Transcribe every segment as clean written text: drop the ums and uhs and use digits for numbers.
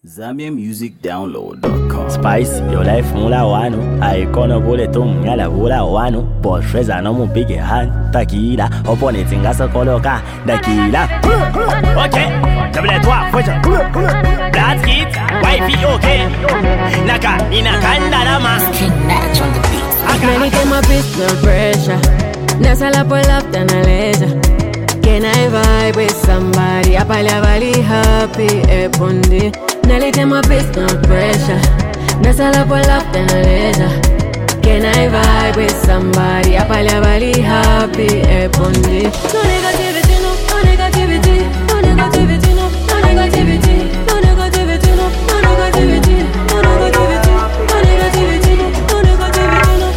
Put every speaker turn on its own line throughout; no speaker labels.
ZambianMusicDownload.com.
Spice, your life mula wano. I kono bole to mngala bula wano. But Freza no mu big hand. Takila, opponent ngasa koloka. Dakila. Okay, double toi, Freza. Black kid, wifey okay. Naka, inakanda lama.
Many get my beat, no pressure. Nasa la pull up, then I laser. Can I vibe with somebody? Apalya vali happy, epondi. Nelly get my beat, no pressure. Nasa la pull up, then I laser. Can I vibe with somebody? Apalya vali happy, epondi. No negativity, no negativity, no negativity, no negativity, no negativity, no negativity, no negativity, no negativity, no negativity, no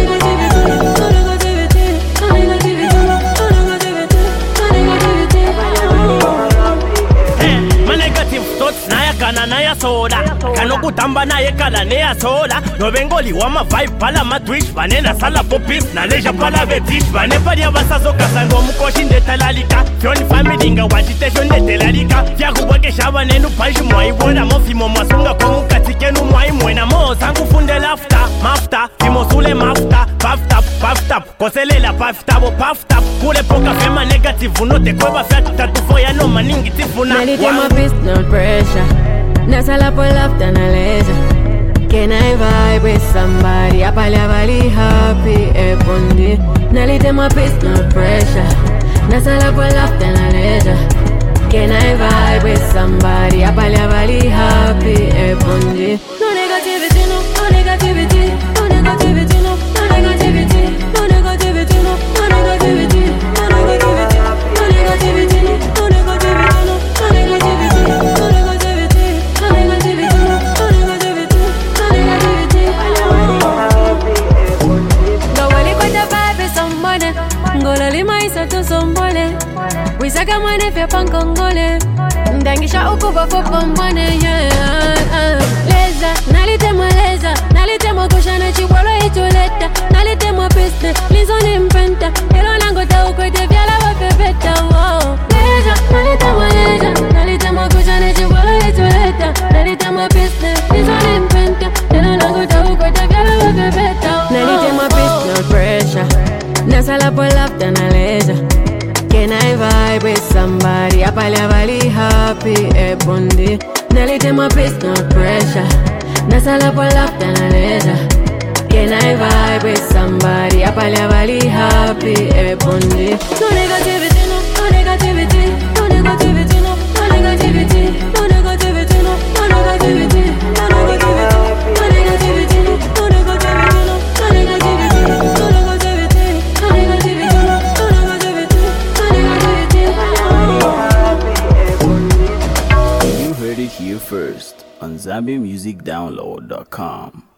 naya soda kanokutamba naye kala neya soda novengoli wama vibe pala matwish vanena sala popis naleja pala vetish vane paria vasazokasanga omukoshi ndetalalika fyoni family nga wachitesho ndetelalika vyakubwekesha vanenu panshi mwaivona mofimo mwasunga komukatsikenu mwaimwena mosangu funde lafta mafta vimosule mafta paftap koselela paftabo paftap kule poka fema negative notekweva fyatatufoya no maningi tifuna
no pressure. Nasa la pull up, then I laser. Can I vibe with somebody? Apalya vali happy, epondi. Nelly take my piece, no pressure. Nasa la pull up, then I laser. Can I vibe with somebody? Apalya vali happy, epondi. No negativity, no negativity, no negativity, no negativity, no negativity, no negativity, no negativity, no negativity, no negativity, no negativity. To sombole wisaka mwane fya pankongole ndangisha ukuba kwa mwane leza nalitemo kushana chibwalo ituleta nalitemo business lizoni mpenta ilo lango ta ukwete vyala wapepeta nalitemo kushana chibwalo ituleta nalitemo business lizoni mpenta ilo lango ta ukwete vyala wapepeta nalitemo business pressure Nasa la pull up, then I laser. Can I vibe with somebody? Apalya vali happy, epondi. Nelly take my piece, no pressure. Nasa la pull up, then I laser. Can I vibe with somebody? Apalya vali happy, epondi. No negativity, no negativity, no negativity, no negativity, no negativity, no negativity, no negativity, no negativity, no negativity, no negativity, no
You heard it here first on ZambianMusicDownload.com.